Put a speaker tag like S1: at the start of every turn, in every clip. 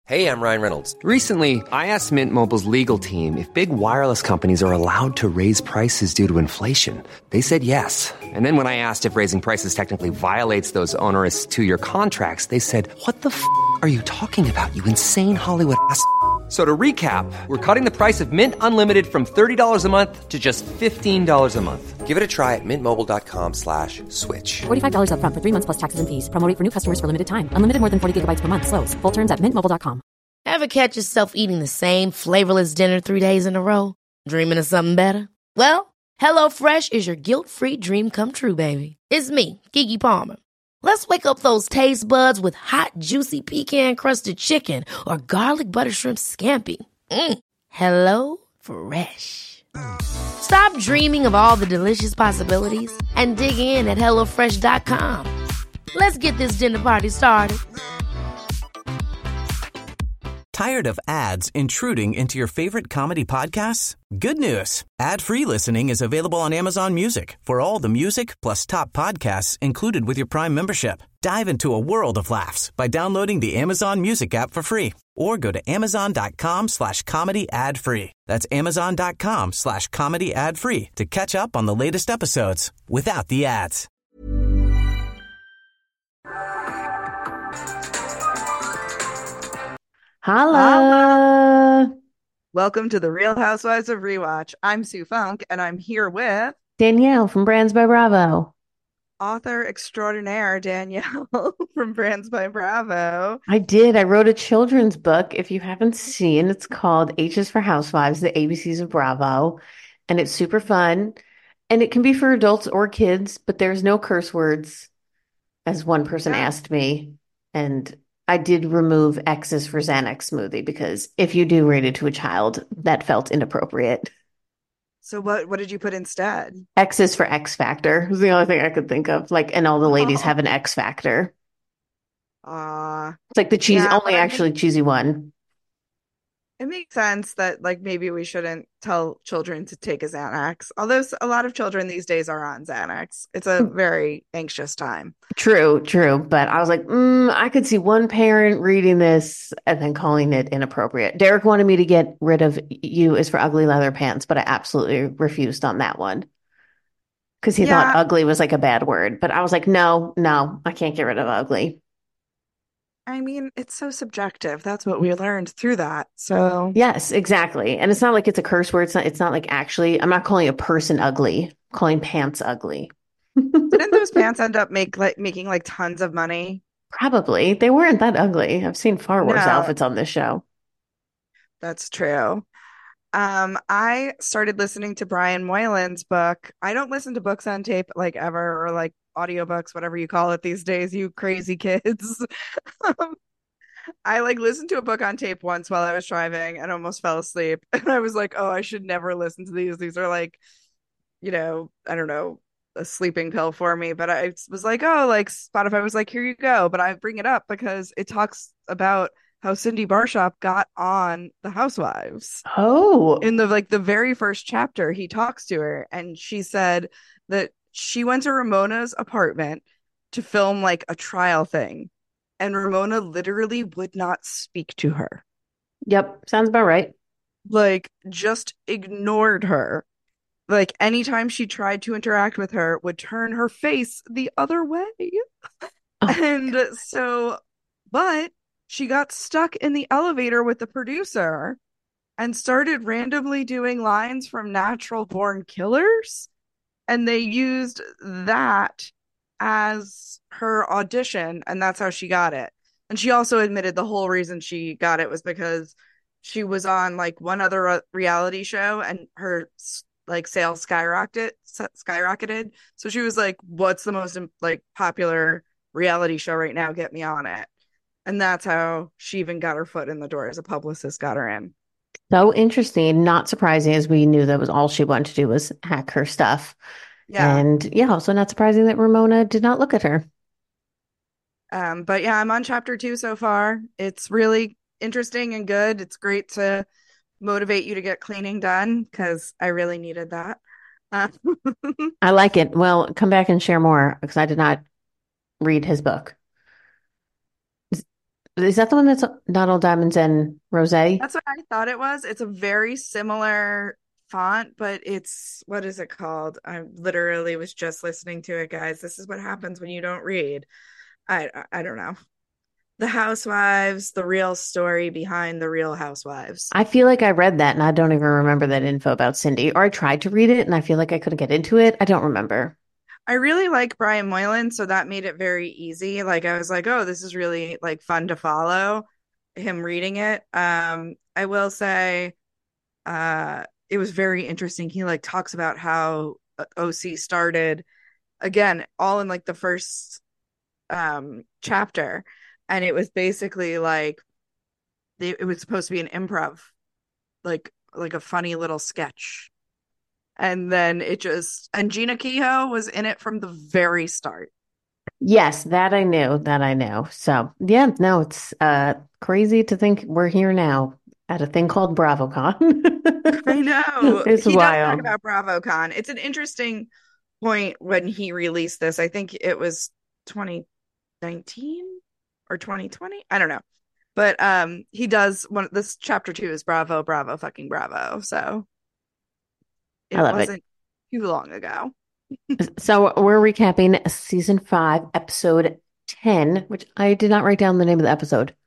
S1: Hey, I'm Ryan Reynolds.
S2: Recently, I asked Mint Mobile's legal team if big wireless companies are allowed to raise prices due to inflation. They said yes. And then when I asked if raising prices technically violates those onerous two-year contracts, they said, "What the f*** are you talking about, you insane Hollywood ass?" So to recap, we're cutting the price of Mint Unlimited from $30 a month to just $15 a month.
S1: Give it a try at mintmobile.com/switch.
S3: $45 up front for 3 months plus taxes and fees. Promo rate for new customers for limited time. Unlimited more than 40 gigabytes per month. Slows full terms at mintmobile.com.
S4: Ever catch yourself eating the same flavorless dinner 3 days in a row? Dreaming of something better? Well, HelloFresh is your guilt-free dream come true, baby. It's me, Keke Palmer. Let's wake up those taste buds with hot, juicy pecan-crusted chicken or garlic butter shrimp scampi. Hello Fresh. Stop dreaming of all the delicious possibilities and dig in at HelloFresh.com. Let's get this dinner party started.
S5: Tired of ads intruding into your favorite comedy podcasts? Good news. Ad-free listening is available on Amazon Music for all the music plus top podcasts included with your Prime membership. Dive into a world of laughs by downloading the Amazon Music app for free or go to amazon.com/comedy ad-free. That's amazon.com/comedy ad-free to catch up on the latest episodes without the ads.
S6: Holla!
S7: Welcome to the Real Housewives of Rewatch. I'm Sue Funk, and I'm here with
S6: Danielle from Brands by Bravo.
S7: author extraordinaire Danielle from Brands by Bravo.
S6: I wrote a children's book. If you haven't seen, it's called H is for Housewives, the ABCs of Bravo. And it's super fun. And it can be for adults or kids, but there's no curse words, as one person asked me. And I did remove X's for Xanax smoothie because if you do read it to a child, that felt inappropriate.
S7: So what did you put instead?
S6: X is for X Factor. Was the only thing I could think of. Like, and all the ladies have an X Factor. It's like the cheese, only actually cheesy one.
S7: It makes sense that like maybe we shouldn't tell children to take a Xanax. Although a lot of children these days are on Xanax. It's a very anxious time.
S6: True. But I was like, I could see one parent reading this and then calling it inappropriate. Derek wanted me to get rid of U is for ugly leather pants, but I absolutely refused on that one. Because he thought ugly was like a bad word. But I was like, no, I can't get rid of ugly.
S7: I mean, it's so subjective. That's what we learned through that. So
S6: yes, exactly. And it's not like it's a curse word. It's not like actually, I'm not calling a person ugly. I'm calling pants ugly.
S7: Didn't those pants end up making like tons of money?
S6: Probably. They weren't that ugly. I've seen far worse outfits on this show.
S7: That's true. I started listening to Brian Moylan's book. I don't listen to books on tape like ever, or like audiobooks, whatever you call it these days, you crazy kids. I like listened to a book on tape once while I was driving and almost fell asleep. And I was like, oh, I should never listen to these. These are like, I don't know, a sleeping pill for me. But I was like, oh, like Spotify was like, here you go. But I bring it up because it talks about how Cindy Barshop got on The Housewives.
S6: Oh.
S7: In the very first chapter, he talks to her and she said that she went to Ramona's apartment to film like a trial thing. And Ramona literally would not speak to her.
S6: Yep. Sounds about right.
S7: Like just ignored her. Like anytime she tried to interact with her, would turn her face the other way. And so, but she got stuck in the elevator with the producer and started randomly doing lines from Natural Born Killers. And they used that as her audition, and that's how she got it. And she also admitted the whole reason she got it was because she was on like one other reality show and her like sales skyrocketed. So she was like, what's the most like popular reality show right now? Get me on it. And that's how she even got her foot in the door, as a publicist got her in.
S6: So interesting. Not surprising, as we knew that was all she wanted to do was hack her stuff.
S7: Yeah.
S6: And also not surprising that Ramona did not look at her.
S7: But yeah, I'm on chapter 2 so far. It's really interesting and good. It's great to motivate you to get cleaning done because I really needed that.
S6: I like it. Well, come back and share more because I did not read his book. Is that the one that's not all diamonds and rosé?
S7: That's what I thought it was. It's a very similar font, but it's what is it called? I literally was just listening to it, guys. This is what happens when you don't read. I don't know. The Housewives, the real story behind the Real Housewives.
S6: I feel like I read that and I don't even remember that info about Cindy. Or I tried to read it and I feel like I couldn't get into it. I don't remember.
S7: I really like Brian Moylan, so that made it very easy. Like I was like, oh, this is really like fun to follow him reading it. I will say it was very interesting. He like talks about how OC started again, all in like the first chapter, and it was basically like it was supposed to be an improv, like a funny little sketch. And then it just, and Gina Kehoe was in it from the very start.
S6: Yes, that I knew. That I knew. So yeah, no, it's crazy to think we're here now at a thing called BravoCon.
S7: I know.
S6: It's
S7: He does talk
S6: wild.
S7: about BravoCon. It's an interesting point when he released this. I think it was 2019 or 2020. I don't know. But he does one, this chapter 2 is Bravo, Bravo, fucking Bravo. So
S6: I
S7: it
S6: love it.
S7: wasn't too long ago.
S6: So we're recapping season 5, episode 10, which I did not write down the name of the episode.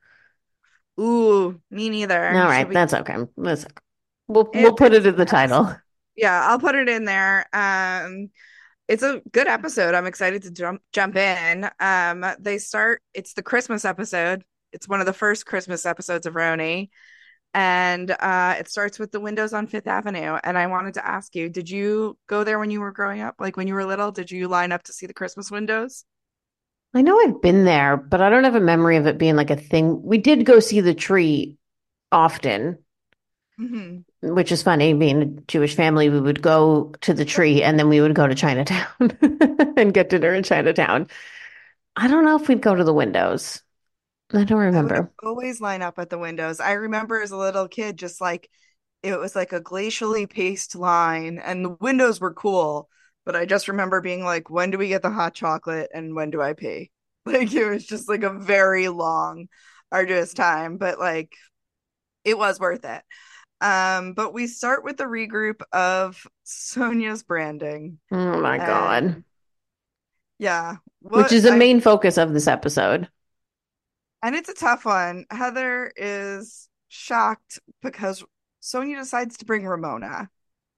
S7: Ooh, me
S6: All
S7: neither. Should
S6: right,
S7: we?
S6: that's okay. That's okay. We'll put it
S7: It's
S6: in the title.
S7: yeah, I'll put it in there. It's a good episode. I'm excited to jump in. They start. It's the Christmas episode. It's one of the first Christmas episodes of Roni, and it starts with the windows on Fifth Avenue. And I wanted to ask you, did you go there when you were growing up? Like when you were little, did you line up to see the Christmas windows?
S6: I know I've been there, but I don't have a memory of it being like a thing. We did go see the tree often,
S7: Hmm.
S6: which is funny. Being a Jewish family, we would go to the tree and then we would go to Chinatown and get dinner in Chinatown. I don't know if we'd go to the windows. I don't
S7: I would
S6: remember.
S7: always line up at the windows. I remember as a little kid, just like it was like a glacially paced line, and the windows were cool. But I just remember being like, when do we get the hot chocolate and when do I pee? Like it was just like a very long, arduous time, but like it was worth it. But we start with the regroup of Sonia's branding.
S6: Oh my God.
S7: And yeah,
S6: Which is a main focus of this episode.
S7: and it's a tough one. Heather is shocked because Sonia decides to bring Ramona.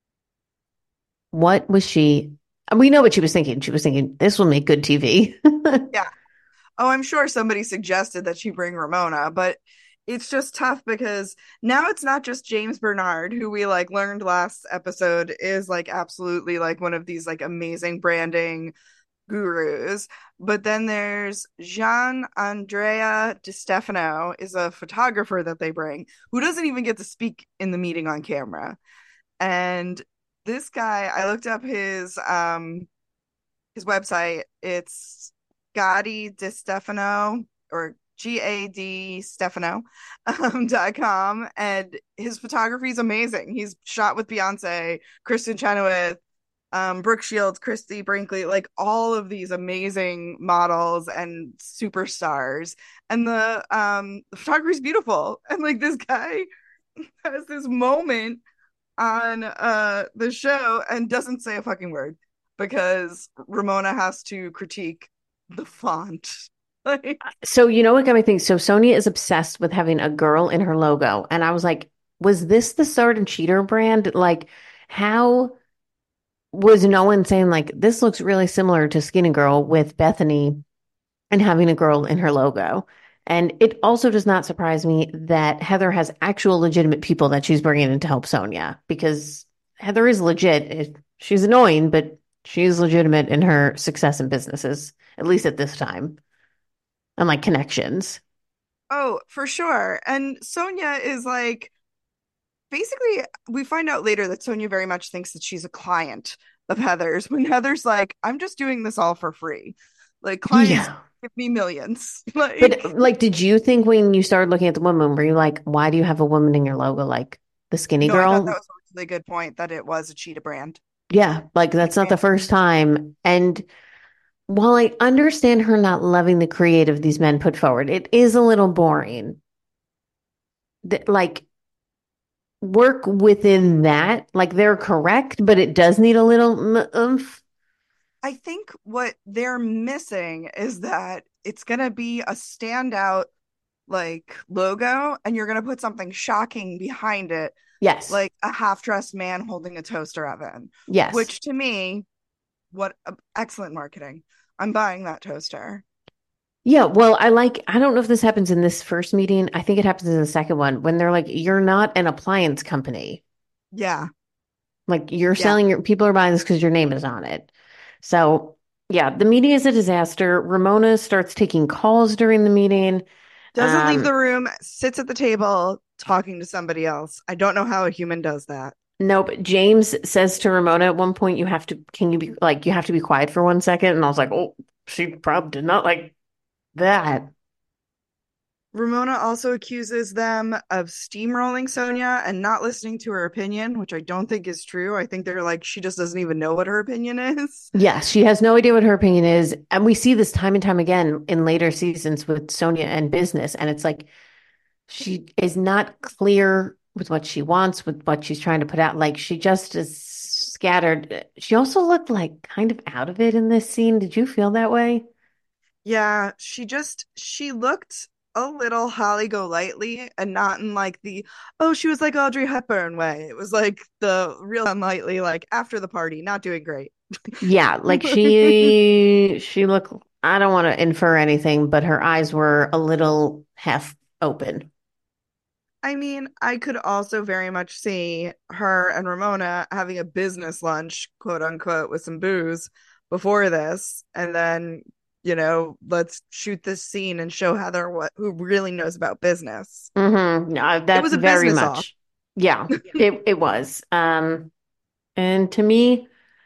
S6: What was she? We know what she was thinking. She was thinking, this will make good TV.
S7: Yeah. Oh, I'm sure somebody suggested that she bring Ramona, but it's just tough because now it's not just James Bernard, who we like learned last episode is like absolutely like one of these like amazing branding gurus. But then there's Jean Andrea Di Stefano is a photographer that they bring who doesn't even get to speak in the meeting on camera. And this guy, I looked up his website. It's Gadi Di Stefano or GAD Stefano .com, and his photography is amazing. He's shot with Beyonce, Kristen Chenoweth, Brooke Shields, Christy Brinkley, like all of these amazing models and superstars. And the photography is beautiful. And like this guy has this moment on the show and doesn't say a fucking word because Ramona has to critique the font. Like,
S6: So you know what got me thinking? So Sonia is obsessed with having a girl in her logo. And I was like, was this the Sword and Cheater brand? Like, how was no one saying like this looks really similar to Skinny Girl with Bethany and having a girl in her logo? And it also does not surprise me that Heather has actual legitimate people that she's bringing in to help Sonia because Heather is legit. She's annoying, but she's legitimate in her success in businesses, at least at this time, and like connections.
S7: oh, for sure. And Sonia is like, basically, we find out later that Sonia very much thinks that she's a client of Heather's when Heather's like, I'm just doing this all for free. Like, clients
S6: Yeah.
S7: give me millions.
S6: But
S7: Like,
S6: like, did you think when you started looking at the woman, were you like, why do you have a woman in your logo like the Skinny
S7: no, I thought that
S6: Girl?
S7: was a really good point that it was a cheetah brand.
S6: Yeah, like that's not the first time. And while I understand her not loving the creative these men put forward, it is a little boring. Like, work within that. Like, they're correct, but it does need a little oomph.
S7: I think what they're missing is that it's going to be a standout like logo, and you're going to put something shocking behind it,
S6: Yes.
S7: like a half-dressed man holding a toaster oven.
S6: Yes.
S7: Which to me, what excellent marketing. I'm buying that toaster.
S6: Yeah, well, I don't know if this happens in this first meeting. I think it happens in the second one when they're like, you're not an appliance company.
S7: Yeah.
S6: Like, you're selling people are buying this because your name is on it. So, yeah, the meeting is a disaster. Ramona starts taking calls during the meeting.
S7: Doesn't leave the room, sits at the table talking to somebody else. I don't know how a human does that.
S6: Nope. James says to Ramona at one point, you have to be quiet for 1 second. And I was like, oh, she probably did not like that.
S7: Ramona also accuses them of steamrolling Sonia and not listening to her opinion, which I don't think is true. I think they're like, she just doesn't even know what her opinion is.
S6: Yes, she has no idea what her opinion is. And we see this time and time again in later seasons with Sonia and business. And it's like, she is not clear with what she wants, with what she's trying to put out. Like, she just is scattered. She also looked like kind of out of it in this scene. Did you feel that way?
S7: Yeah, she looked a little Holly Golightly, and not in like the, oh, she was like Audrey Hepburn way. It was like the real unlikely, like after the party, not doing great.
S6: Yeah, like she looked, I don't want to infer anything, but her eyes were a little half open.
S7: I mean, I could also very much see her and Ramona having a business lunch, quote unquote, with some booze before this, and then let's shoot this scene and show Heather who really knows about business.
S6: Mm-hmm. That's
S7: it was a
S6: very
S7: business
S6: much.
S7: off.
S6: Yeah, it was. And to me,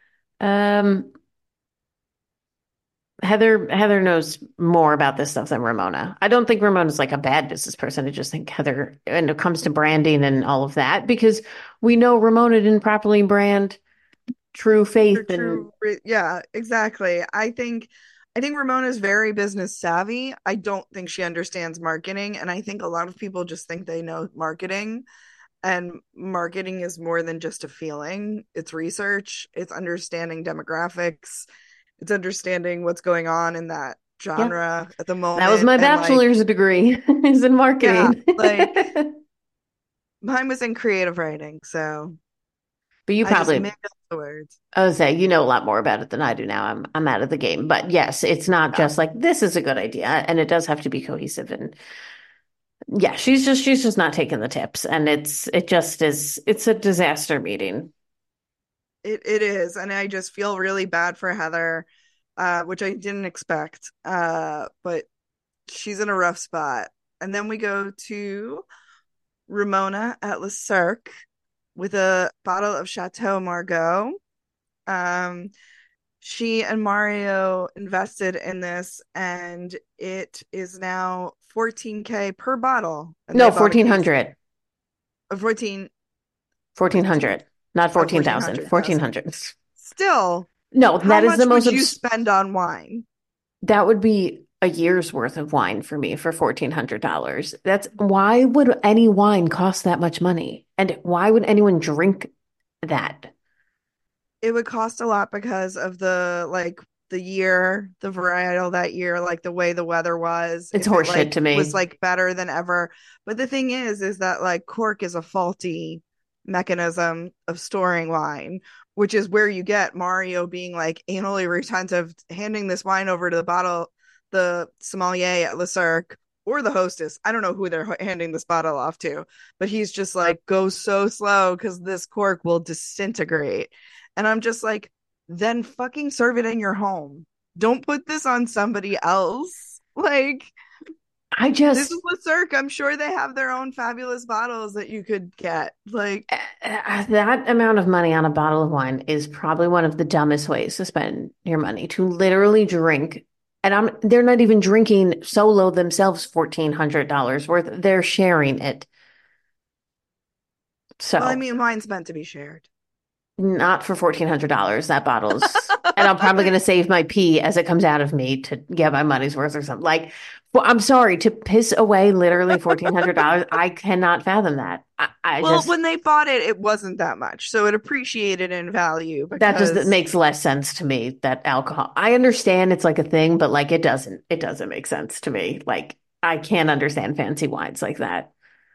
S6: Heather knows more about this stuff than Ramona. I don't think Ramona's like a bad business person. I just think Heather, when it comes to branding and all of that, because we know Ramona didn't properly brand True Faith
S7: Yeah, exactly. I think Ramona's very business savvy. I don't think she understands marketing, and I think a lot of people just think they know marketing, and marketing is more than just a feeling. It's research, it's understanding demographics, it's understanding what's going on in that genre at the moment.
S6: That was my bachelor's degree is in marketing.
S7: Yeah, like mine was in creative writing, so
S6: but you probably
S7: made up the words.
S6: I would say you know a lot more about it than I do now. I'm out of the game. But yes, it's not just like this is a good idea, and it does have to be cohesive. And yeah, she's just not taking the tips, and it's a disaster meeting.
S7: It is, and I just feel really bad for Heather, which I didn't expect. But she's in a rough spot. And then we go to Ramona at Le Cirque with a bottle of Chateau Margaux. She and Mario invested in this, and it is now $14K per bottle.
S6: No, 1,400.
S7: 1,400,
S6: not 14,000. 1,400.
S7: Still,
S6: no, that is the most.
S7: Would you spend on wine?
S6: That would be a year's worth of wine for me for $1,400. Why would any wine cost that much money? And why would anyone drink that?
S7: It would cost a lot because of the year, the varietal that year, like the way the weather was.
S6: It's horseshit to me.
S7: It was like better than ever. But the thing is that like cork is a faulty mechanism of storing wine, which is where you get Mario being like anally retentive, handing this wine over to the sommelier at Le Cirque or the hostess. I don't know who they're handing this bottle off to, but he's just like, go so slow because this cork will disintegrate. And I'm just like, then fucking serve it in your home. Don't put this on somebody else. Like, this is Le Cirque. I'm sure they have their own fabulous bottles that you could get. Like,
S6: that amount of money on a bottle of wine is probably one of the dumbest ways to spend your money, to literally drink. And they're not even drinking solo themselves $1,400 worth. They're sharing it. So,
S7: well, I mean, wine's meant to be shared.
S6: Not for $1,400. That bottle's And I'm probably going to save my pee as it comes out of me to get my money's worth or something. Like, well, I'm sorry, to piss away literally $1,400. I cannot fathom that.
S7: Well, when they bought it, it wasn't that much. So it appreciated in value
S6: that makes less sense to me, that alcohol. I understand it's like a thing, but like it doesn't make sense to me. Like I can't understand fancy wines like that.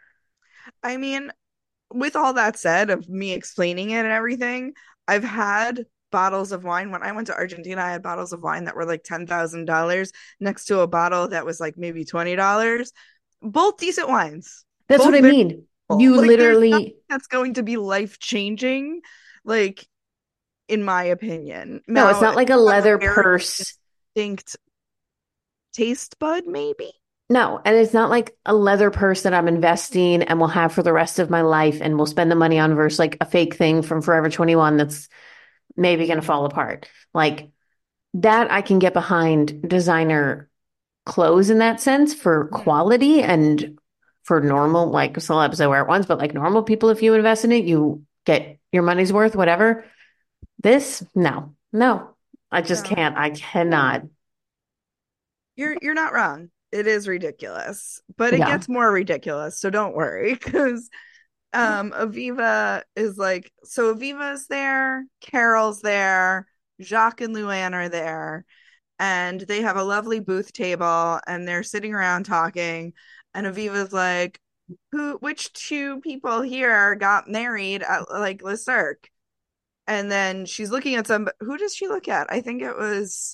S7: I mean, with all that said, of me explaining it and everything, I've had bottles of wine. When I went to Argentina, I had bottles of wine that were like $10,000 next to a bottle that was like maybe $20. Both decent wines.
S6: That's
S7: Both
S6: what I mean. You
S7: like,
S6: literally,
S7: that's going to be life changing, like in my opinion.
S6: no, it's not like a leather
S7: very
S6: purse.
S7: Distinct taste bud, maybe.
S6: No, and it's not like a leather purse that I'm investing and will have for the rest of my life and will spend the money on versus like a fake thing from Forever 21 that's maybe going to fall apart. Like that I can get behind designer clothes in that sense for quality and for normal, like celebs that wear it once, but like normal people, if you invest in it, you get your money's worth, whatever. This, no, I just can't. I cannot.
S7: You're not wrong. It is ridiculous, but it gets more ridiculous. So don't worry, because Aviva is like, so Aviva's there, Carol's there, Jacques and Luann are there, and they have a lovely booth table, and they're sitting around talking, and Aviva's like, which two people here got married at like Le Cirque? And then she's looking at some, who does she look at? I think it was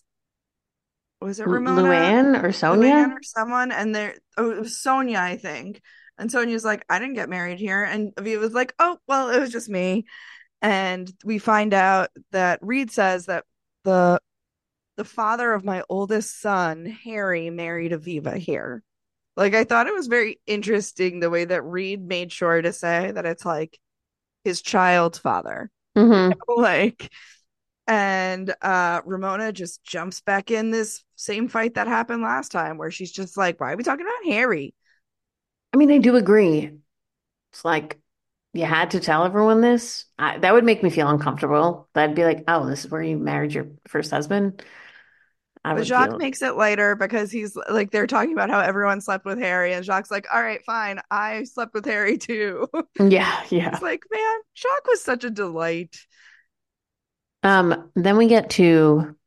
S7: it Ramona?
S6: Luann or Sonia?
S7: Luann or someone, and it was Sonia, I think. And Sonia's like, I didn't get married here. And Aviva was like, oh, well, it was just me. And we find out that Reed says that the father of my oldest son, Harry, married Aviva here. Like, I thought it was very interesting the way that Reed made sure to say that it's like his child's father.
S6: Mm-hmm.
S7: Like, and Ramona just jumps back in this same fight that happened last time, where she's just like, why are we talking about Harry?
S6: I mean, I do agree. It's like you had to tell everyone this. That would make me feel uncomfortable. I'd be like, oh, this is where you married your first husband.
S7: But Jacques makes it lighter because he's like, they're talking about how everyone slept with Harry, and Jacques like, all right, fine, I slept with Harry too.
S6: Yeah.
S7: It's like, man, Jacques was such a delight.
S6: Then we get to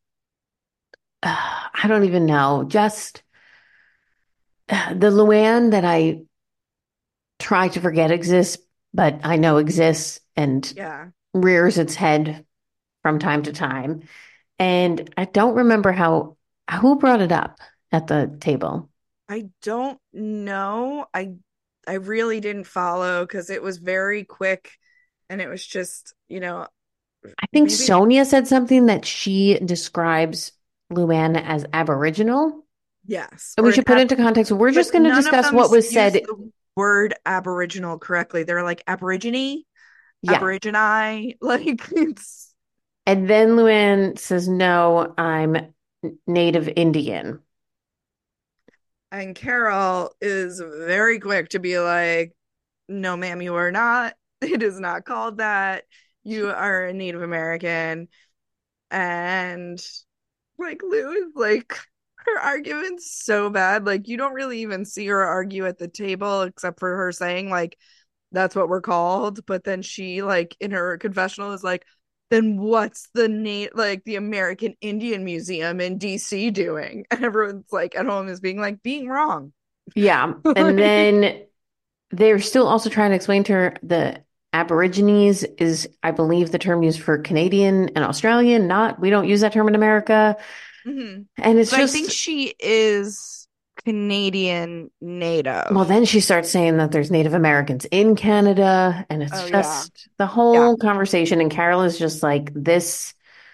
S6: I don't even know, just the Luann that I try to forget exists, but I know exists and rears its head from time to time. And I don't remember who brought it up at the table.
S7: I don't know. I really didn't follow because it was very quick, and it was just,
S6: I think Sonia said something that she describes Luann as Aboriginal.
S7: Yes.
S6: And we should put into context. We're just going to discuss what was said.
S7: The word Aboriginal correctly. They're like Aborigine, Aborigine, like it's.
S6: And then Luann says, no, I'm Native Indian.
S7: And Carol is very quick to be like, no, ma'am, you are not. It is not called that. You are a Native American. And like Lou is like, her argument's so bad. Like, you don't really even see her argue at the table except for her saying like, that's what we're called. But then she like in her confessional is like, then what's the American Indian Museum in DC doing? And everyone's like at home is being wrong.
S6: Yeah. And then they're still also trying to explain to her the Aborigines is, I believe, the term used for Canadian and Australian. We don't use that term in America.
S7: Mm-hmm.
S6: And it's
S7: I think she is Canadian native.
S6: Well, then she starts saying that there's Native Americans in Canada, and it's the whole conversation. And Carol is just like this.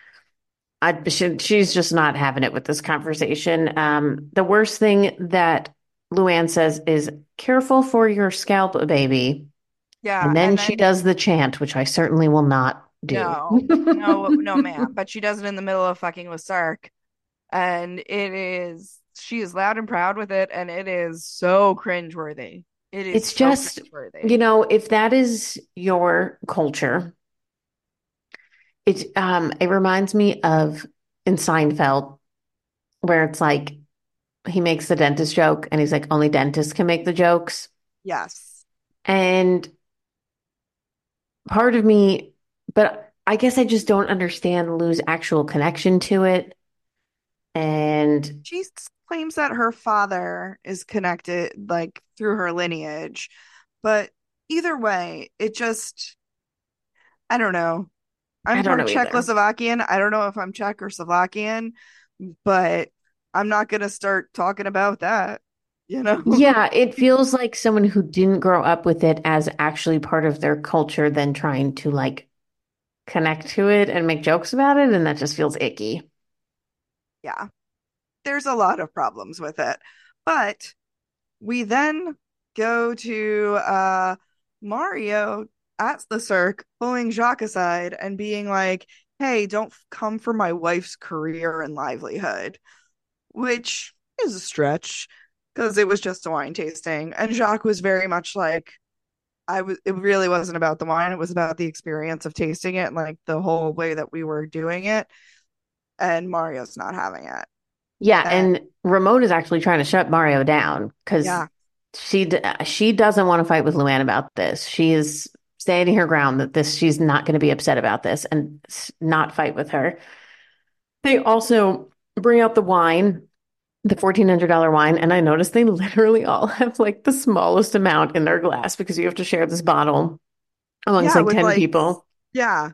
S6: She's just not having it with this conversation. The worst thing that Luann says is, "Careful for your scalp, baby."
S7: Yeah,
S6: and then she does the chant, which I certainly will not do.
S7: No, ma'am. But she does it in the middle of fucking with Sark, and she is loud and proud with it, and it is so cringeworthy. It's so
S6: just cringeworthy. If that is your culture, it reminds me of in Seinfeld where it's like he makes the dentist joke and he's like, only dentists can make the jokes.
S7: Yes.
S6: And part of me, but I guess I just don't understand Lou's actual connection to it. And
S7: She claims that her father is connected, like through her lineage. But either way, it just, I don't know.
S6: I
S7: I'm
S6: don't
S7: part
S6: know either.
S7: Czechoslovakian. I don't know if I'm Czech or Slovakian, but I'm not going to start talking about that, you know?
S6: Yeah, it feels like someone who didn't grow up with it as actually part of their culture, then trying to like connect to it and make jokes about it. And that just feels icky.
S7: Yeah. There's a lot of problems with it. But we then go to Mario at the Cirque pulling Jacques aside and being like, hey, don't come for my wife's career and livelihood, which is a stretch because it was just a wine tasting. And Jacques was very much like, it really wasn't about the wine, it was about the experience of tasting it and like the whole way that we were doing it. And Mario's not having it.
S6: Yeah, and Ramon is actually trying to shut Mario down because
S7: Yeah.
S6: she doesn't want to fight with Luann about this. She is standing her ground that she's not going to be upset about this and not fight with her. They also bring out the wine, the $1,400 wine, and I noticed they literally all have like the smallest amount in their glass because you have to share this bottle amongst like
S7: with
S6: 10 people.
S7: Yeah.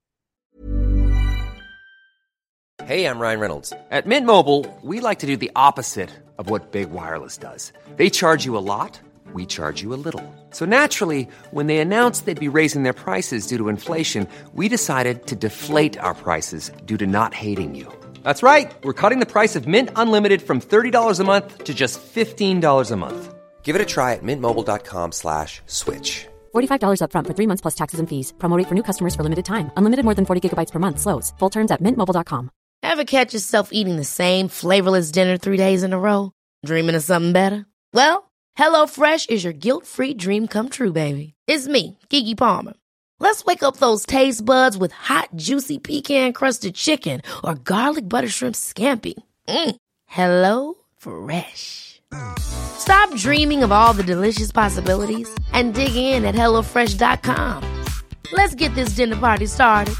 S1: Hey, I'm Ryan Reynolds.
S2: At Mint Mobile, we like to do the opposite of what Big Wireless does. They charge you a lot, we charge you a little. So naturally, when they announced they'd be raising their prices due to inflation, we decided to deflate our prices due to not hating you. That's right. We're cutting the price of Mint Unlimited from $30 a month to just $15 a month.
S1: Give it a try at mintmobile.com/switch.
S3: $45 up front for 3 months plus taxes and fees. Promo rate for new customers for limited time. Unlimited more than 40 gigabytes per month. Slows full terms at mintmobile.com.
S4: Ever catch yourself eating the same flavorless dinner 3 days in a row? Dreaming of something better? Well, HelloFresh is your guilt-free dream come true, baby. It's me, Keke Palmer. Let's wake up those taste buds with hot, juicy pecan-crusted chicken or garlic butter shrimp scampi. Hello Fresh. Stop dreaming of all the delicious possibilities and dig in at HelloFresh.com. Let's get this dinner party started.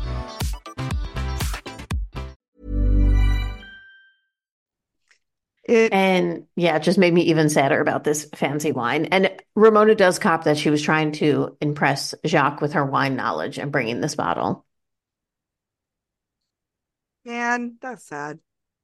S6: And yeah, it just made me even sadder about this fancy wine. And Ramona does cop that she was trying to impress Jacques with her wine knowledge and bringing this bottle.
S7: Man, that's sad.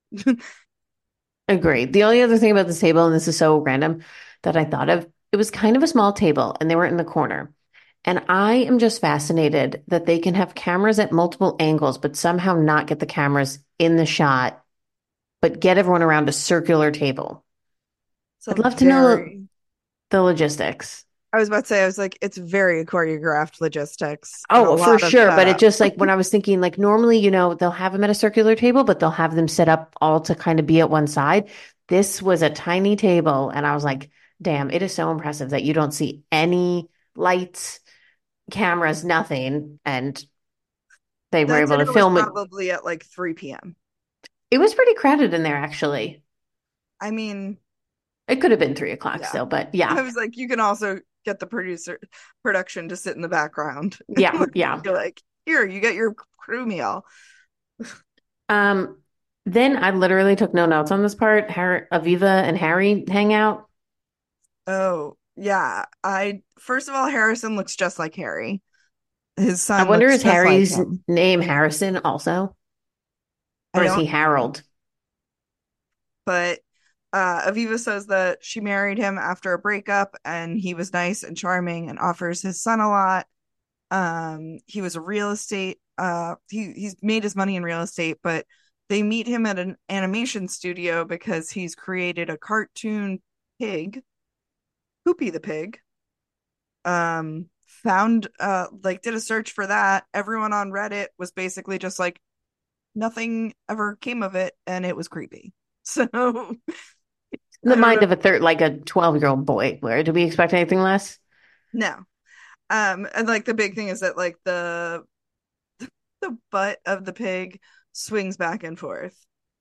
S6: Agreed. The only other thing about this table, and this is so random that I thought of, it was kind of a small table and they were in the corner. And I am just fascinated that they can have cameras at multiple angles, but somehow not get the cameras in the shot, but get everyone around a circular table. I'd love to know the logistics.
S7: I was about to say, I was like, it's very choreographed logistics.
S6: Oh, for sure. But it just like when I was thinking, like normally, they'll have them at a circular table, but they'll have them set up all to kind of be at one side. This was a tiny table. And I was like, damn, it is so impressive that you don't see any lights, cameras, nothing. And they were able to film it.
S7: Probably at like 3 p.m.
S6: It was pretty crowded in there, actually.
S7: I mean,
S6: it could have been 3 o'clock still, but yeah.
S7: I was like, you can also get the production to sit in the background.
S6: Yeah, yeah.
S7: You're like, here, you get your crew meal.
S6: Then I literally took no notes on this part. Aviva and Harry hang out.
S7: Oh, yeah. First of all, Harrison looks just like Harry. His son.
S6: I wonder is Harry's name Harrison also? Or is he Harold?
S7: But Aviva says that she married him after a breakup and he was nice and charming and offers his son a lot. He was a real estate. He's made his money in real estate, but they meet him at an animation studio because he's created a cartoon pig, Poopy the pig. Did a search for that. Everyone on Reddit was basically just like, nothing ever came of it, and it was creepy. So
S6: the mind of a 12-year-old boy. Where do we expect anything less?
S7: No. And like the big thing is that like the butt of the pig swings back and forth.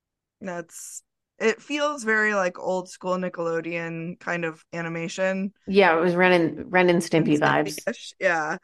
S7: It feels very like old school Nickelodeon kind of animation.
S6: Yeah, it was Ren and Stimpy vibes.
S7: Stimpy-ish. Yeah.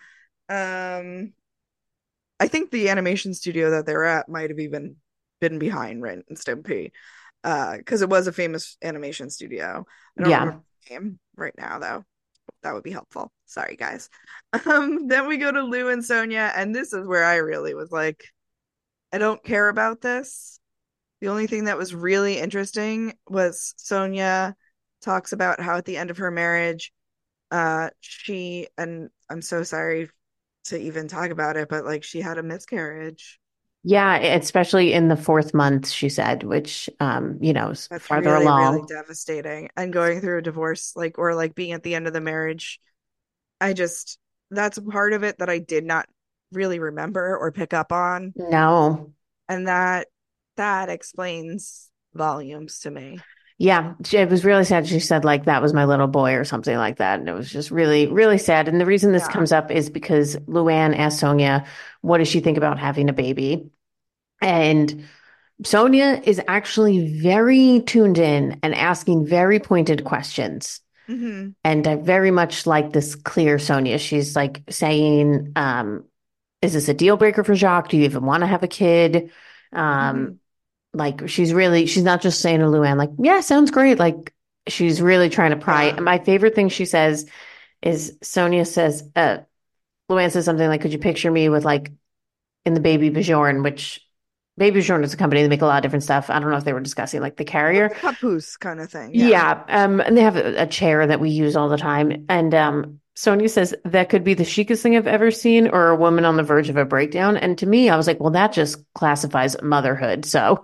S7: I think the animation studio that they're at might have even been behind Ren and Stimpy. Because it was a famous animation studio. I don't
S6: Yeah.
S7: remember the name right now though. That would be helpful. Sorry, guys. Then we go to Lou and Sonia, and this is where I really was like, I don't care about this. The only thing that was really interesting was Sonia talks about how at the end of her marriage, she, and I'm so sorry to even talk about it, but like she had a miscarriage.
S6: Yeah, especially in the 4th month, she said, which is
S7: That's
S6: farther
S7: really, really
S6: along.
S7: devastating. And going through a divorce, like, or like being at the end of the marriage, that's a part of it that I did not really remember or pick up on.
S6: No.
S7: And that explains volumes to me.
S6: Yeah, it was really sad. She said like that was my little boy or something like that. And it was just really, really sad. And the reason this
S7: Yeah.
S6: comes up is because Luann asked Sonia, what does she think about having a baby? And Sonia is actually very tuned in and asking very pointed questions.
S7: Mm-hmm.
S6: And I very much like this clear Sonia. She's like saying, is this a deal breaker for Jacques? Do you even want to have a kid?
S7: Mm-hmm.
S6: Like she's not just saying to Luann, like, yeah, sounds great. Like she's really trying to pry.
S7: Yeah.
S6: And my favorite thing she says is Sonia says, Luann says something like, could you picture me with like in the Baby Bjorn, which Baby Bjorn is a company that make a lot of different stuff. I don't know if they were discussing like the carrier.
S7: Papoose kind of thing.
S6: Yeah. And they have a chair that we use all the time. And Sonia says that could be the chicest thing I've ever seen or a woman on the verge of a breakdown. And to me, I was like, well, that just classifies motherhood. So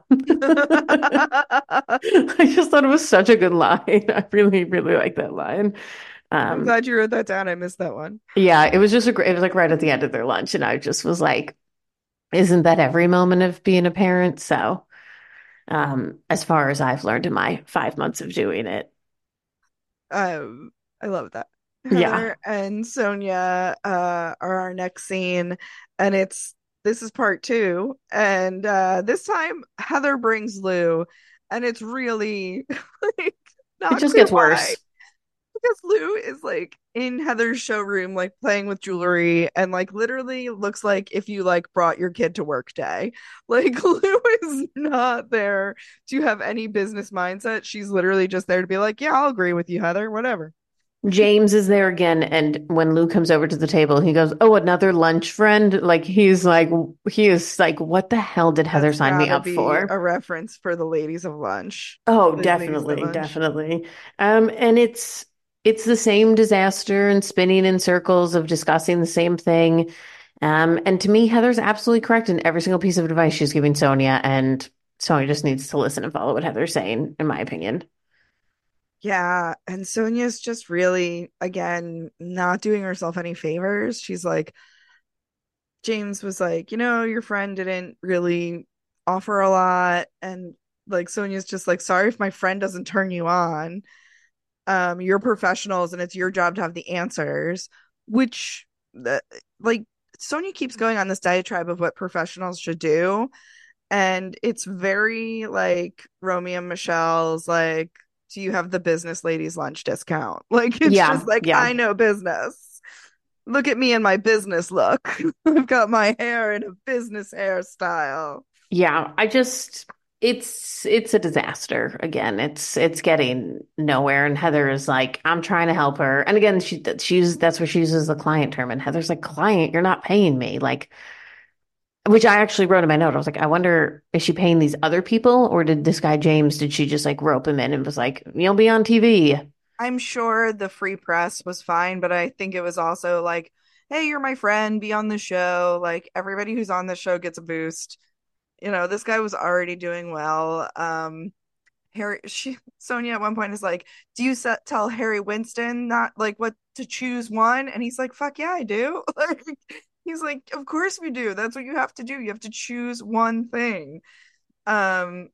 S6: I just thought it was such a good line. I really, really like that line.
S7: I'm glad you wrote that down. I missed that one.
S6: Yeah, it was just it was like right at the end of their lunch. And I just was like, isn't that every moment of being a parent? So as far as I've learned in my 5 months of doing it.
S7: I love that.
S6: Yeah.
S7: Heather and Sonia are our next scene, and this is part 2, and this time Heather brings Lou, and it's really like not
S6: It just
S7: clear
S6: gets
S7: why.
S6: worse.
S7: Because Lou is like in Heather's showroom, like playing with jewelry, and like literally looks like if you like brought your kid to work day. Like Lou is not there to have any business mindset. She's literally just there to be like, yeah, I'll agree with you, Heather, whatever.
S6: James is there again, and when Lou comes over to the table, he goes, "Oh, another lunch friend." Like he is like, "What the hell did Heather
S7: That's
S6: sign me
S7: gotta
S6: up
S7: be
S6: for?"
S7: a reference for the ladies of lunch.
S6: Oh,
S7: The ladies of
S6: definitely,
S7: lunch.
S6: definitely. And it's the same disaster and spinning in circles of discussing the same thing. And to me, Heather's absolutely correct in every single piece of advice she's giving Sonia, and Sonia just needs to listen and follow what Heather's saying, in my opinion.
S7: Yeah, and Sonia's just really, again, not doing herself any favors. She's like, James was like, your friend didn't really offer a lot. And like, Sonia's just like, sorry if my friend doesn't turn you on. You're professionals and it's your job to have the answers, which, like, Sonia keeps going on this diatribe of what professionals should do. And it's very like Romeo and Michelle's, like, do you have the business ladies lunch discount? Like, it's just like,
S6: Yeah.
S7: I know business. Look at me in my business look. I've got my hair in a business hairstyle.
S6: Yeah, it's a disaster again. It's getting nowhere, and Heather is like, I'm trying to help her. And again, that's where she uses the client term, and Heather's like, client, you're not paying me. Like, which I actually wrote in my note. I was like, I wonder, is she paying these other people, or did this guy James, did she just like rope him in and was like, you'll be on TV?
S7: I'm sure the free press was fine, but I think it was also like, hey, you're my friend, be on the show. Like, everybody who's on the show gets a boost. This guy was already doing well. Sonia at one point is like, do you tell Harry Winston not like what to choose one? And he's like, fuck yeah, I do. Like, he's like, of course we do. That's what you have to do. You have to choose one thing. And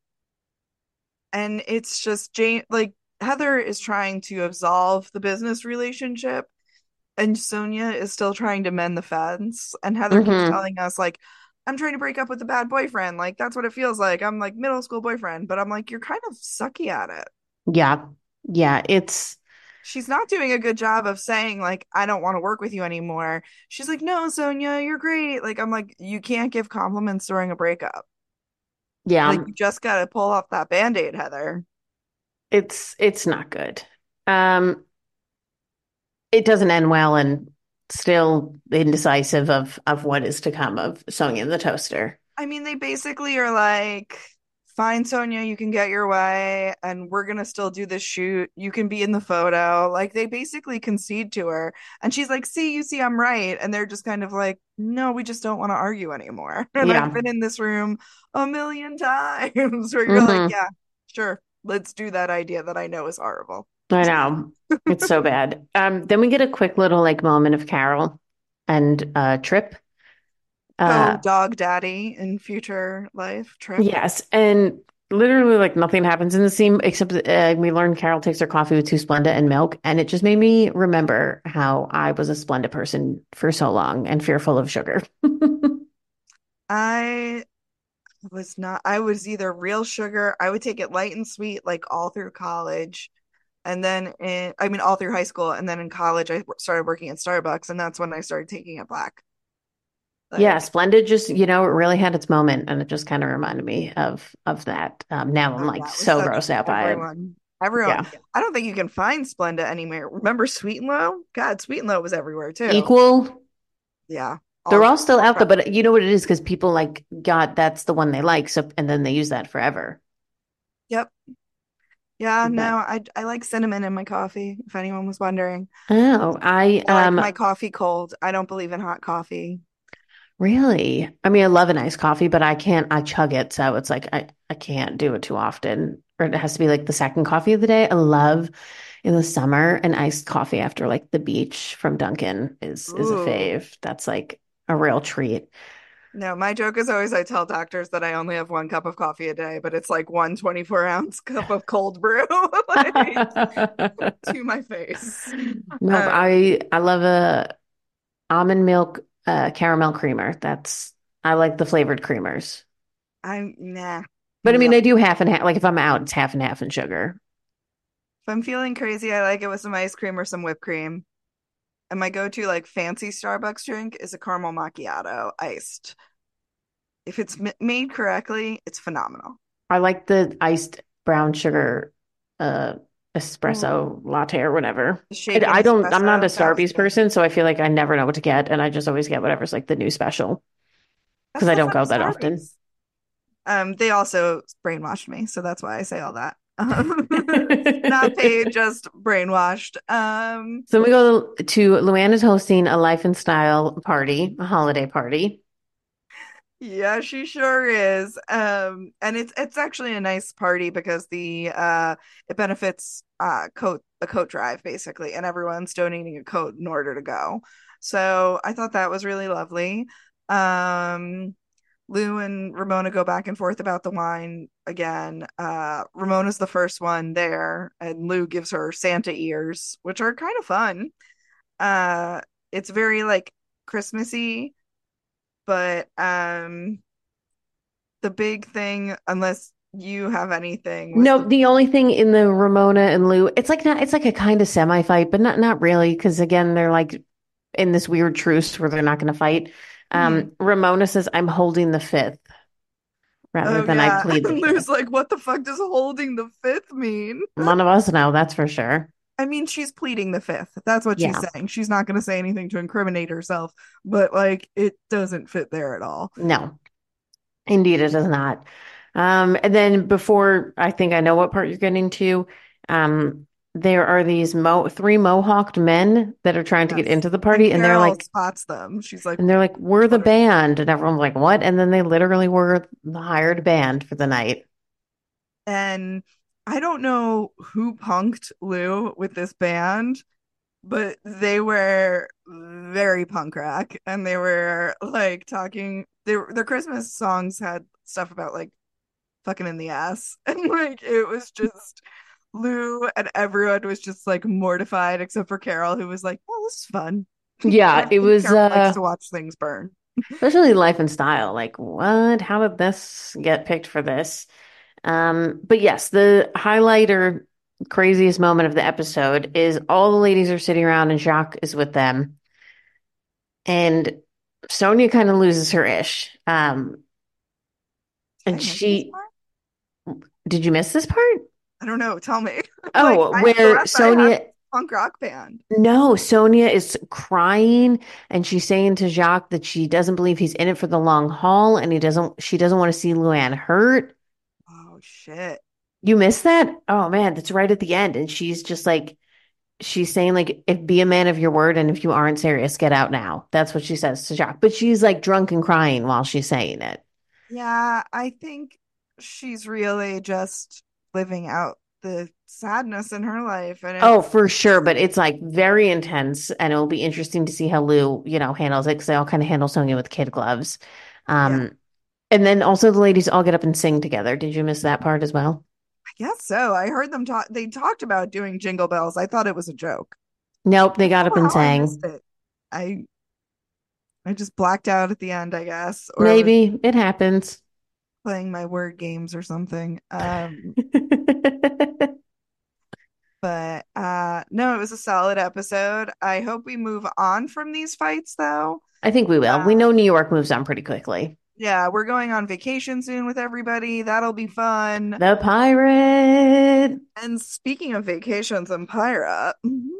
S7: it's just Jane, like, Heather is trying to absolve the business relationship, and Sonia is still trying to mend the fence. And Heather keeps telling us, like, I'm trying to break up with a bad boyfriend. Like that's what it feels like. I'm like middle school boyfriend, but I'm like, you're kind of sucky at it.
S6: Yeah. Yeah. It's,
S7: She's not doing a good job of saying like I don't want to work with you anymore. She's like, "No, Sonia, you're great." Like I'm like, "You can't give compliments during a breakup. Like
S6: yeah,
S7: you just got to pull off that Band-Aid, Heather."
S6: it's not good. Um, it doesn't end well and still indecisive of what is to come of Sonia and the Toaster.
S7: I mean, they basically are like, "Fine, Sonia, you can get your way and we're going to still do this shoot. You can be in the photo." Like they basically concede to her. And she's like, "See, you see I'm right." And they're just kind of like, "No, we just don't want to argue anymore." And I've
S6: Yeah.
S7: been in this room a million times where you're like,
S6: Hmm.
S7: "Yeah, sure. Let's do that idea that I know is horrible."
S6: I know. It's so bad. Then we get a quick little like moment of Carol and Trip. Uh,
S7: Co-dog daddy in future life trip.
S6: yes, and literally like nothing happens in the scene except we learn Carol takes her coffee with two Splenda and milk, and it just made me remember how I was a Splenda person for so long and fearful of sugar.
S7: I was not, I was either real sugar, I would take it light and sweet like all through college. And then I mean, all through high school. And then in college, I started working at Starbucks, and that's when I started taking it black.
S6: Yeah,
S7: Like,
S6: Splendid just, you know, it really had its moment and it just kind of reminded me of that. Now I'm
S7: oh
S6: like
S7: yeah, it was
S6: so
S7: such
S6: grossed out by it.
S7: everyone.
S6: Yeah.
S7: I don't think you can find Splenda anymore. Remember Sweet and Low? God, Sweet and Low was everywhere too.
S6: Equal,
S7: Yeah,
S6: they're
S7: all
S6: all still out there,
S7: prepped.
S6: but you know what it is because people like got that's the one they like, so and then they use that forever.
S7: Yep. Yeah,
S6: But
S7: no, I like cinnamon in my coffee, if anyone was wondering.
S6: oh, I
S7: I like my coffee cold. I don't believe in hot coffee.
S6: really, I mean, I love an iced coffee, but I chug it, so it's like I can't do it too often, or it has to be like the second coffee of the day. I love in the summer an iced coffee after like the beach from Dunkin' is a
S7: Ooh.
S6: fave. That's like a real treat.
S7: No, my joke is always I tell doctors that I only have one cup of coffee a day, but it's like one 24-ounce cup of cold brew, like to my face.
S6: Nope,
S7: Um,
S6: I love a almond milk caramel creamer. That's I like the flavored creamers.
S7: I'm nah,
S6: But I mean,
S7: no.
S6: I do half and half. Like if I'm out, it's half and half in sugar.
S7: If I'm feeling crazy, I like it with some ice cream or some whipped cream. And my go-to like fancy Starbucks drink is a caramel macchiato iced. If it's made correctly, it's phenomenal.
S6: I like the iced brown sugar uh
S7: Ooh,
S6: espresso latte or whatever.
S7: the shaken
S6: I'm not a
S7: espresso, that was
S6: Starbucks
S7: good.
S6: person, so I feel like I never know what to get, and I just always get whatever's like the new special
S7: That's
S6: because I
S7: the
S6: don't
S7: fun
S6: go
S7: of
S6: that often.
S7: Starbucks. They also brainwashed me, so that's why I say all that. Not paid, just brainwashed.
S6: So we go to Luana's hosting a life and style party, a holiday party.
S7: Yeah, she sure is. And it's actually a nice party because the it benefits a coat drive basically, and everyone's donating a coat in order to go. So I thought that was really lovely. Um, Lou and Ramona go back and forth about the wine again. Ramona's the first one there, and Lou gives her Santa ears, which are kind of fun. Uh, it's very like Christmassy, but the big thing, unless you have anything, was
S6: No, the only thing in the Ramona and Lou, it's like a kind of semi fight, but not really, because again, they're like in this weird truce where they're not going to fight.
S7: Mhm.
S6: Ramona says, "I'm holding the fifth rather
S7: Oh
S6: than I
S7: yeah.
S6: plead the
S7: And Lou's
S6: fifth."
S7: like, what the fuck does holding the fifth mean?
S6: None of us know, that's for sure.
S7: I mean, she's pleading the fifth. That's what she's
S6: Yeah,
S7: saying. She's not going to say anything to incriminate herself, but like it doesn't fit there at all.
S6: no, indeed, it does not. And then before I think I know what part you're getting to, there are these three mohawked men that are trying to get
S7: Yes.
S6: into the
S7: And
S6: party, and
S7: Carol spots them. She's like,
S6: they're like, "We're the
S7: what are
S6: band," and everyone's like, "What?" And then they literally were the hired band for the night.
S7: and I don't know who punked Lou with this band, but they were very punk rock and they were like talking their Christmas songs had stuff about like fucking in the ass and like it was just Lou and everyone was just like mortified except for Carol who was like, "Oh, this is fun."
S6: Yeah, it was
S7: Carol likes to watch things burn.
S6: Especially Life and Style. Like, what? How did this get picked for this? But yes, the highlight or craziest moment of the episode is all the ladies are sitting around and Jacques is with them. And Sonia kind of loses her ish.
S7: Did I
S6: And
S7: miss this
S6: she,
S7: part?
S6: did you miss this part?
S7: I don't know. Tell me. Like
S6: Oh,
S7: the
S6: where
S7: rest I have
S6: Sonia,
S7: punk rock band.
S6: no, Sonia is crying and she's saying to Jacques that she doesn't believe he's in it for the long haul and she doesn't want to see Luann hurt.
S7: Oh shit.
S6: You missed that? Oh man, that's right at the end. And she's just like, she's saying like, if be a man of your word, and if you aren't serious, get out now. That's what she says to Jacques. But she's like drunk and crying while she's saying it.
S7: Yeah, I think she's really just living out the sadness in her life, and
S6: Oh, for sure. But it's like very intense, and it'll be interesting to see how Lou, handles it because they all kind of handle Sonia with kid gloves.
S7: yeah,
S6: Um, and then also the ladies all get up and sing together. Did you miss that part as well?
S7: I guess so. I heard them talk. They talked about doing Jingle Bells. I thought it was a joke.
S6: Nope, they
S7: I
S6: got
S7: don't
S6: up
S7: know
S6: and
S7: how I missed
S6: sang.
S7: it. I I just blacked out at the end, I guess, or was
S6: Maybe it happens.
S7: playing my word games or something. But no, it was a solid episode. I hope we move on from these fights though.
S6: I think we will. We
S7: Uh,
S6: know New York moves on pretty quickly.
S7: yeah, we're going on vacation soon with everybody. That'll be fun.
S6: The pirate.
S7: And speaking of vacations and Pyra,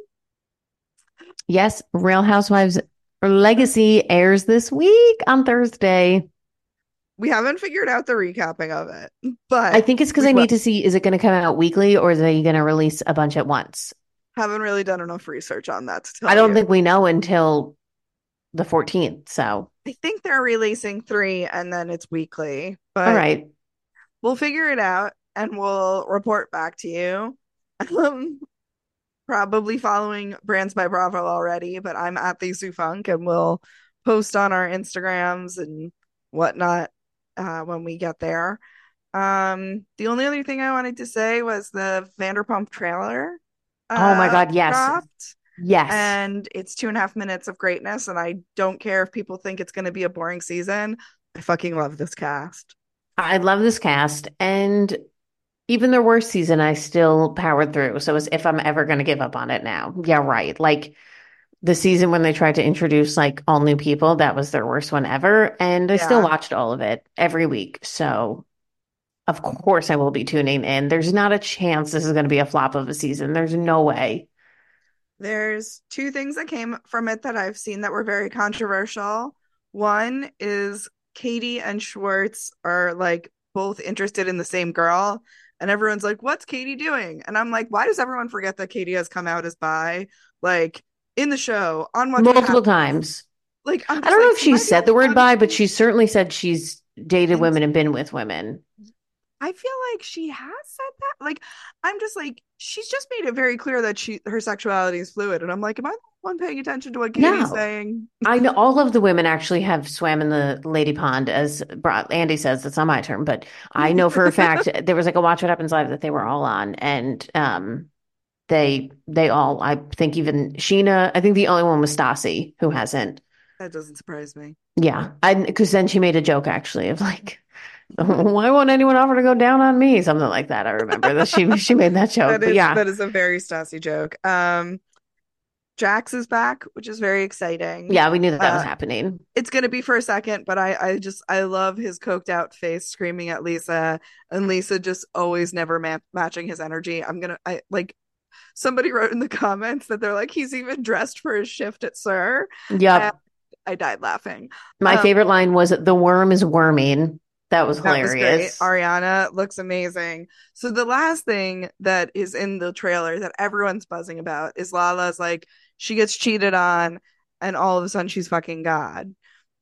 S6: Yes, Real Housewives Legacy airs this week on Thursday.
S7: we haven't figured out the recapping of it,
S6: I
S7: but
S6: think it's because
S7: we
S6: I
S7: will.
S6: need to see, is it going to come out weekly or is they going to release a bunch at once?
S7: Haven't really done enough research on that to
S6: I
S7: tell
S6: don't
S7: you.
S6: think we know until the 14th. So,
S7: I think they're releasing three and then it's weekly,
S6: all
S7: but
S6: right.
S7: we'll figure it out and we'll report back to you. Um, Probably following Brands by Bravo already, but I'm at the Funk and we'll post on our Instagrams and whatnot when we get there. The only other thing I wanted to say was the Vanderpump trailer
S6: Oh my God. Yes.
S7: dropped,
S6: Yes.
S7: and it's 2.5 minutes of greatness. And I don't care if people think it's going to be a boring season. I fucking love this cast.
S6: I love this cast. And even their worst season, I still powered through. So, as if I'm ever going to give up on it now. Yeah, right. Like, the season when they tried to introduce like all new people, that was their worst one ever. And I still
S7: Yeah,
S6: watched all of it every week. So of course I will be tuning in. There's not a chance this is going to be a flop of a season. There's no way.
S7: there's two things that came from it that I've seen that were very controversial. One is Katie and Schwartz are like both interested in the same girl. And everyone's like, what's Katie doing? And I'm like, why does everyone forget that Katie has come out as bi? Like in the show, on Watch What
S6: Multiple
S7: Happens.
S6: times.
S7: Like, I'm
S6: I
S7: just
S6: don't know
S7: like,
S6: if
S7: am
S6: she
S7: I the
S6: said the
S7: only
S6: word
S7: one
S6: bi, but
S7: who
S6: she certainly said she's dated
S7: thinks?
S6: women and been with women.
S7: I feel like she has said that. Like, I'm just like, she's just made it very clear that her sexuality is fluid. And I'm like, am I the one paying attention to what Katie's
S6: No.
S7: saying?
S6: I know all of the women actually have swam in the lady pond, as Andy says. That's not my term, but I know for a fact there was like a Watch What Happens Live that they were all on, and they all. I think even Sheena. I think the only one was Stassi who hasn't.
S7: That doesn't surprise me.
S6: Yeah, I because then she made a joke actually of like, why won't anyone offer to go down on me? Something like that. I remember that she made that joke, but yeah,
S7: That is a very Stassi joke. Jax is back, which is very exciting.
S6: yeah, we knew that was happening.
S7: It's gonna be for a second, but I love his coked out face screaming at Lisa, and Lisa just always never matching his energy. I like somebody wrote in the comments that they're like he's even dressed for his shift at Sir. And
S6: Yep.
S7: I died laughing.
S6: My favorite line was the worm is worming. That was
S7: That was great.
S6: hilarious.
S7: Ariana looks amazing. So the last thing that is in the trailer that everyone's buzzing about is Lala's like she gets cheated on and all of a sudden she's fucking God.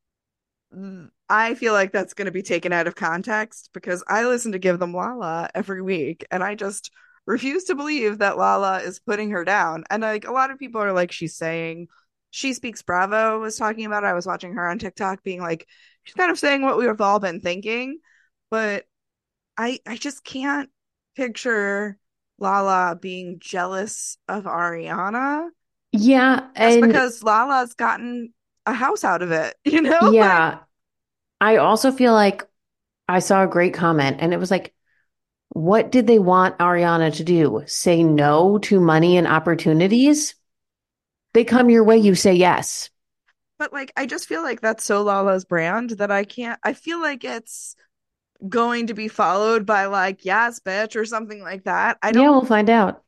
S7: I feel like that's going to be taken out of context because I listen to Give Them Lala every week and I just refuse to believe that Lala is putting her down. And like a lot of people are like she's saying She Speaks Bravo was talking about it. I was watching her on TikTok being like she's kind of saying what we've all been thinking, but I just can't picture Lala being jealous of Ariana
S6: Yeah,
S7: just
S6: and
S7: because Lala's gotten a house out of it, you know?
S6: Yeah. I also feel like I saw a great comment and it was like, what did they want Ariana to do? Say no to money and opportunities? They come your way, you say yes.
S7: But like, I just feel like that's so Lala's brand that I feel like it's going to be followed by like, yes, bitch, or something like that.
S6: Yeah, we'll find out.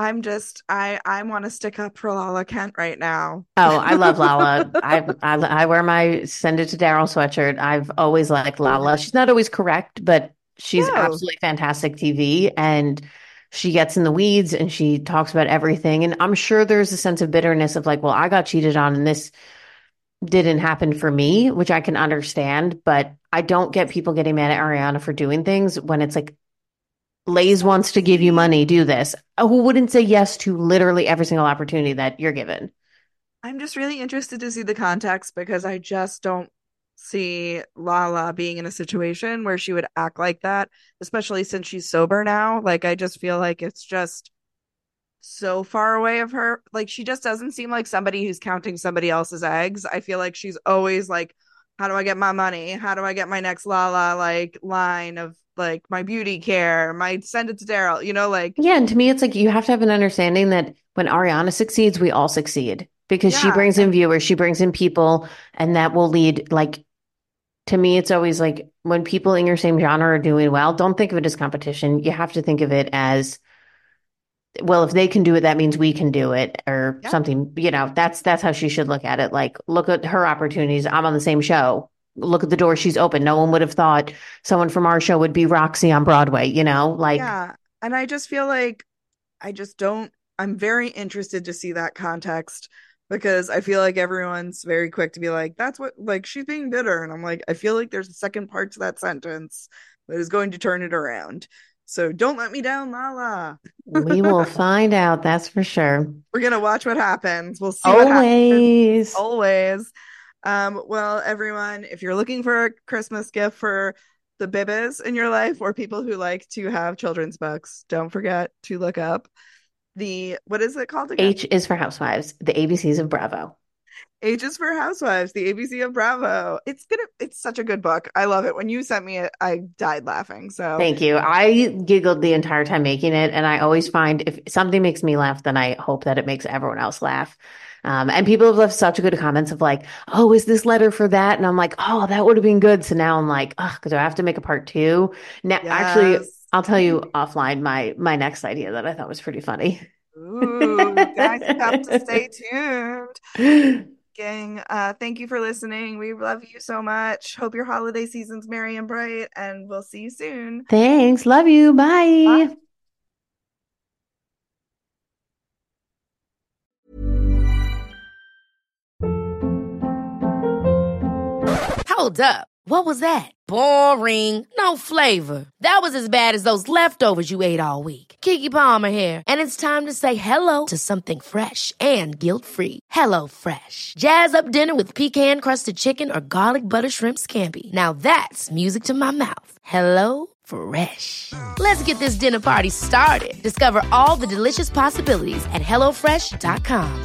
S7: I want to stick up for Lala Kent right now.
S6: Oh, I love Lala. I wear my Send It to Daryl sweatshirt. I've always liked Lala. She's not always correct, but she's absolutely fantastic TV, and she gets in the weeds and she talks about everything. And I'm sure there's a sense of bitterness of like, well, I got cheated on and this didn't happen for me, which I can understand, but I don't get people getting mad at Ariana for doing things when it's like, Lay's wants to give you money, do this. Who wouldn't say yes to literally every single opportunity that you're given?
S7: I'm just really interested to see the context because I just don't see Lala being in a situation where she would act like that, especially since she's sober now. Like, I just feel like it's just so far away of her. Like, she just doesn't seem like somebody who's counting somebody else's eggs. I feel like she's always like, how do I get my money? How do I get my next Lala like line of like my beauty care, my Send It to Daryl, you know, like.
S6: Yeah, and to me, it's like you have to have an understanding that when Ariana succeeds, we all succeed because she brings in viewers, she brings in people, and that will lead, like, to me, it's always like when people in your same genre are doing well, don't think of it as competition. You have to think of it as, well, if they can do it, that means we can do it or something, you know, that's how she should look at it. Like, look at her opportunities. I'm on the same show. Look at the door she's opened. No one would have thought someone from our show would be Roxy on Broadway, you know, like.
S7: Yeah. And I just feel like I'm very interested to see that context because I feel like everyone's very quick to be like, that's what, like, she's being bitter. And I'm like, I feel like there's a second part to that sentence that is going to turn it around. So don't let me down, Lala.
S6: We will find out. That's for sure.
S7: We're going to watch what happens. We'll see
S6: Always.
S7: what happens. Always. Well, everyone, if you're looking for a Christmas gift for the bibis in your life or people who like to have children's books, don't forget to look up what is it called again?
S6: H is for Housewives, the ABCs of Bravo.
S7: H is for Housewives, the ABC of Bravo. It's such a good book. I love it. When you sent me it, I died laughing. So
S6: thank you. I giggled the entire time making it, and I always find if something makes me laugh, then I hope that it makes everyone else laugh. And people have left such good comments of like, oh, is this letter for that? And I'm like, oh, that would have been good. So now I'm like, oh, do I have to make a part 2? Now, actually, I'll tell you offline my next idea that I thought was pretty funny.
S7: Ooh, guys, you have to stay tuned. Gang, thank you for listening. We love you so much. Hope your holiday season's merry and bright, and we'll see you soon.
S6: Thanks. Love you. Bye.
S7: Bye.
S4: Hold up. What was that? Boring. No flavor. That was as bad as those leftovers you ate all week. Keke Palmer here. And it's time to say hello to something fresh and guilt-free. Hello Fresh. Jazz up dinner with pecan-crusted chicken or garlic butter shrimp scampi. Now that's music to my mouth. Hello Fresh. Let's get this dinner party started. Discover all the delicious possibilities at HelloFresh.com.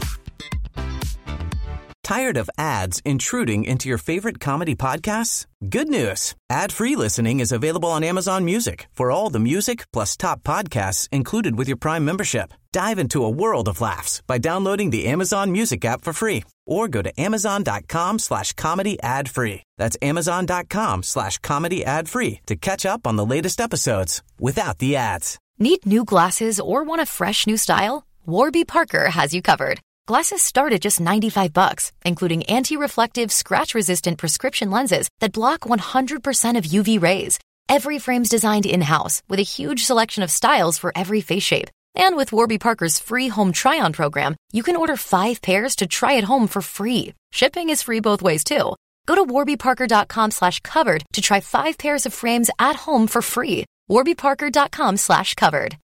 S5: Tired of ads intruding into your favorite comedy podcasts? Good news. Ad-free listening is available on Amazon Music for all the music plus top podcasts included with your Prime membership. Dive into a world of laughs by downloading the Amazon Music app for free or go to amazon.com/comedy ad-free. That's amazon.com/comedy ad-free to catch up on the latest episodes without the ads.
S8: Need new glasses or want a fresh new style? Warby Parker has you covered. Glasses start at just $95, including anti-reflective, scratch-resistant prescription lenses that block 100% of UV rays. Every frame's designed in-house with a huge selection of styles for every face shape. And with Warby Parker's free home try-on program, you can order 5 pairs to try at home for free. Shipping is free both ways, too. Go to warbyparker.com/covered to try 5 pairs of frames at home for free. warbyparker.com/covered.